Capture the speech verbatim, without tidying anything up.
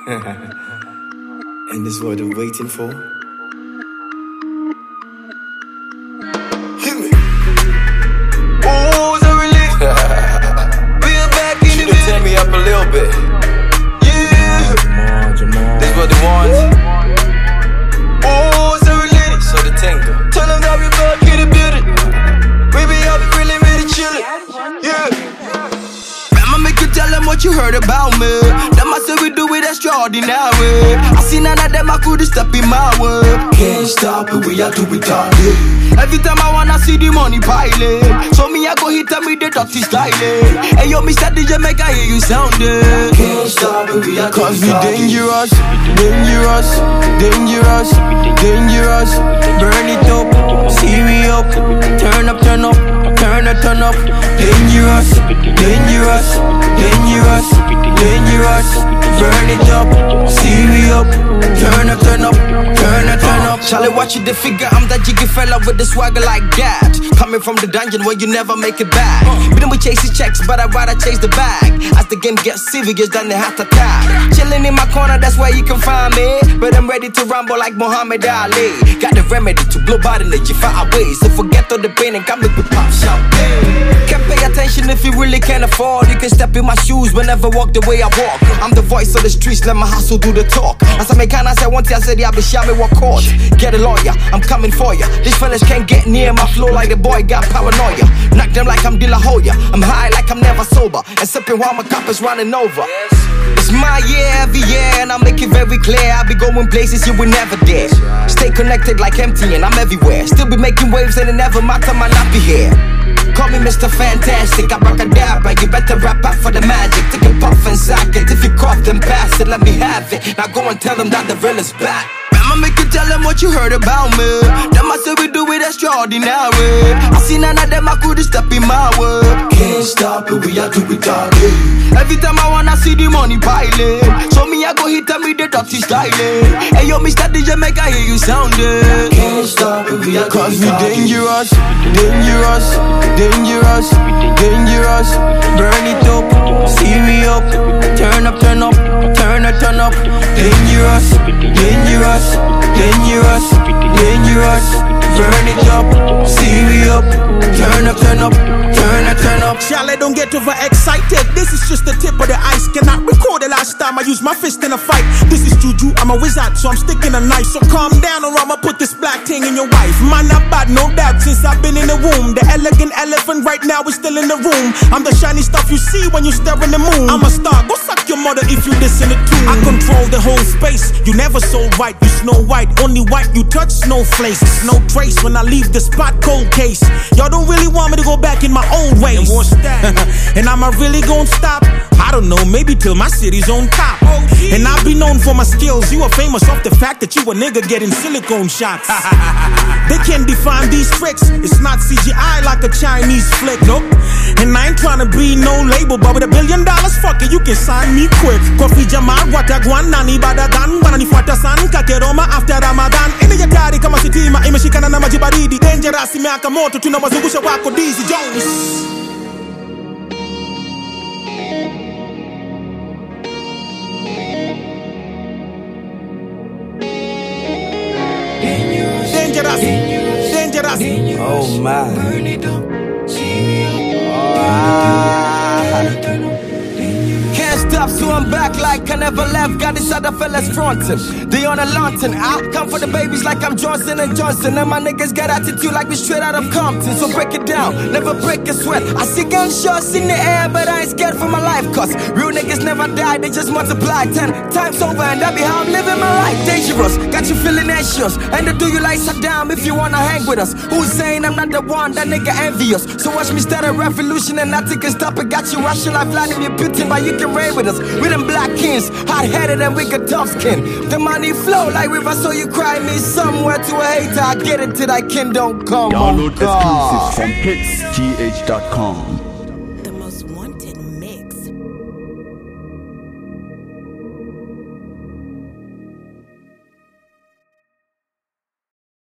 And this is what I'm waiting for. Hit me. Oh, it's a relief. We're back in the building. Turn me up a little bit. Yeah. Jamal, Jamal. This is what they want. Oh, it's a relief. So the tingle. Tell them that we back in the building. Baby, I'll be really, really chillin'. Yeah. I'ma make you tell them what you heard about me. Them I say we do it extraordinary. I see none of them I couldn't step in my way. Can't stop it, we are do it all day. Every time I wanna see the money piling, so me I go hit them with the dirty styling. Hey yo, Mister D J, make I hear you sounding. Can't stop it, we are cause we dangerous, dangerous, dangerous, dangerous. Burn it up, see me up, turn up, turn up, turn up, turn up. Dangerous, dangerous, dangerous, dangerous. Burn it up, see me up, turn up, turn up, turn up, turn up. Charlie, watch you the figure, I'm that jiggy fella with the swagger like that. Coming from the dungeon where you never make it back. We don't chase the checks, but I'd rather chase the bag. As the game gets serious, then they have to tap. Chilling in my corner, that's where you can find me. But I'm ready to rumble like Muhammad Ali. Got the remedy to blow body energy far away. So forget all the pain and come with the pop champagne. Can't pay attention if you really can't afford. You can step in my shoes whenever walk the way I walk. I'm the voice of the streets, let my hustle do the talk. As I make I say one thing, I said I'll be shy me what court. Get a lawyer, I'm coming for ya. These fellas can't get near my flow like the boy got paranoia. Knock them like I'm De La Hoya. I'm high like I'm never sober, and sipping while my cup is running over. It's my year every year, and I make it very clear. I be going places you will never dare. Stay connected like M T N, I'm everywhere. Still be making waves and it never matter, man, I be here. Call me Mister Fantastic, abracadabra. You better rap out for the magic. Take a puff and sack it. If you cough, then pass it, let me have it. Now go and tell them that the real is back. I'ma make you tell them what you heard about me. Them I say we do it extraordinary. I see none of them I couldn't step in my way. Can't stop it, we are do it all day. Every time I wanna see the money piling, so me I go hit them with the dirty styling. Hey yo, Mister D J, make I hear you sounding. Can't stop it, we are cause we dangerous, dangerous, dangerous, dangerous. Burn it up, see me up, turn up, turn up, turn up, turn up. Dangerous, dangerous, dangerous, dangerous. Burn it up, see me up, turn up, turn up, turn up, turn up. Charlie, don't get overexcited. This is just the tip of the ice. Cannot recall the last time I used my fist in a fight. This is juju, I'm a wizard, so I'm sticking a knife. So calm down or I'ma put this black thing in your wife. Man, not bad, no doubt, since I've been in the womb. The elegant elephant right now is still in the room. I'm the shiny stuff you see when you stare in the moon. I'm a star, go suck your mother if you listen to tune. I control the whole space, you never so white. You Snow White, only white, you touch snowflakes. No trace when I leave the spot, cold case. Y'all don't really want me to go back in my old ways. And am I really gonna stop? I don't know, maybe till my city's on top. And I'll be known for my skills. You are famous off the fact that you a nigga getting silicone shots. They can't define these tricks. It's not C G I like a Chinese flick, nope. And I ain't tryna be no label, but with a billion dollars, fuck it, you can sign me quick. Kofi Jamal, Watagwan, Nani Badagan, Bananifuata San, Kakeroma after Ramadan. Ine ya gari kama sitima, imeshikana na maji baridi. Dangerous, miaka moto, tunawazungusha wako Dizzy Jones. Dangerous, dangerous, dangerous. Oh my. Burn it up, see me up. Ah. Can't stop, so I'm back like I never left. Got these other fellas frontin'. They on a lantern. I come for the babies like I'm Johnson and Johnson. And my niggas got attitude like we straight out of Compton. So break it down, never break a sweat. I see gunshots in the air, but I ain't scared for my life. Cause real niggas never die, they just multiply ten times over. And that be how I'm living my life. Dangerous, got you feeling anxious. And to do you like Saddam if you wanna hang with us. Who's saying I'm not the one, that nigga envious. So watch me start a revolution and nothing can stop it. Got you rushing like Vladimir Putin, but you can raid with us. We them black kings, hot-headed and we got tough skin. The money flow like river, so you cry me somewhere to a hater. I get it till that kin don't come. Download exclusives from hits G H dot com.